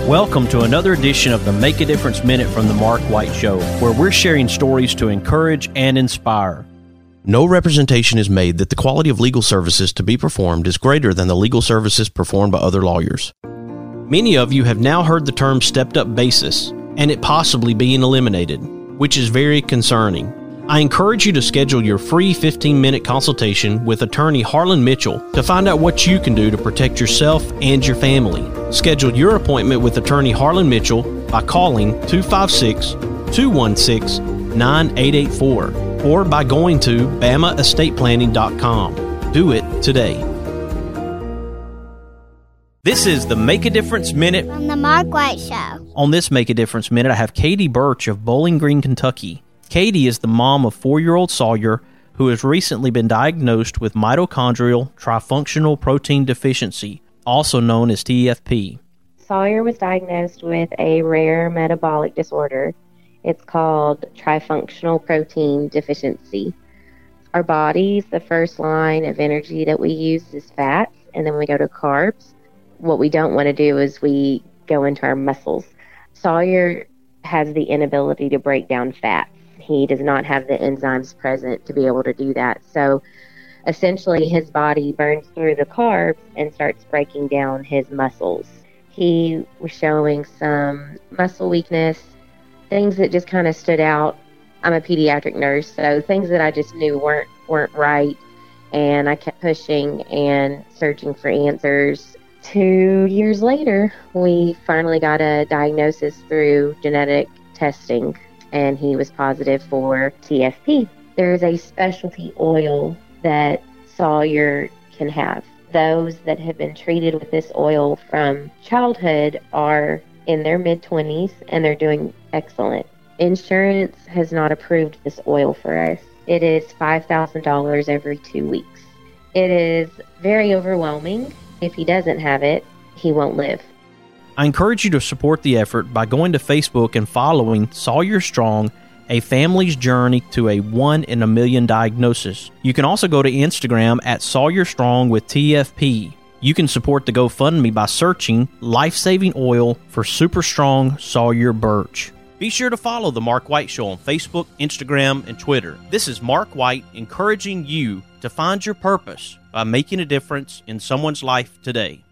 Welcome to another edition of the Make a Difference Minute from the Mark White Show, where we're sharing stories to encourage and inspire. No representation is made that the quality of legal services to be performed is greater than the legal services performed by other lawyers. Many of you have now heard the term stepped-up basis, and it possibly being eliminated, which is very concerning. I encourage you to schedule your free 15-minute consultation with attorney Harlan Mitchell to find out what you can do to protect yourself and your family. Schedule your appointment with attorney Harlan Mitchell by calling 256-216-9884 or by going to BamaEstatePlanning.com. Do it today. This is the Make a Difference Minute from the Mark White Show. On this Make a Difference Minute, I have Katie Birch of Bowling Green, Kentucky. Katie is the mom of 4-year-old Sawyer, who has recently been diagnosed with mitochondrial trifunctional protein deficiency, also known as TFP. Sawyer was diagnosed with a rare metabolic disorder. It's called trifunctional protein deficiency. Our bodies, the first line of energy that we use is fats, and then we go to carbs. What we don't want to do is we go into our muscles. Sawyer has the inability to break down fats. He does not have the enzymes present to be able to do that. So essentially his body burns through the carbs and starts breaking down his muscles. He was showing some muscle weakness, things that just kind of stood out. I'm a pediatric nurse, so things that I just knew weren't right. And I kept pushing and searching for answers. 2 years later, we finally got a diagnosis through genetic testing, and he was positive for TFP. There's a specialty oil that Sawyer can have. Those that have been treated with this oil from childhood are in their mid-20s, and they're doing excellent. Insurance has not approved this oil for us. It is $5,000 every 2 weeks. It is very overwhelming. If he doesn't have it, he won't live. I encourage you to support the effort by going to Facebook and following Sawyer Strong, a family's journey to a 1 in a million diagnosis. You can also go to Instagram at Sawyer Strong with TFP. You can support the GoFundMe by searching Life-Saving Oil for Super Strong Sawyer Birch. Be sure to follow The Mark White Show on Facebook, Instagram, and Twitter. This is Mark White encouraging you to find your purpose by making a difference in someone's life today.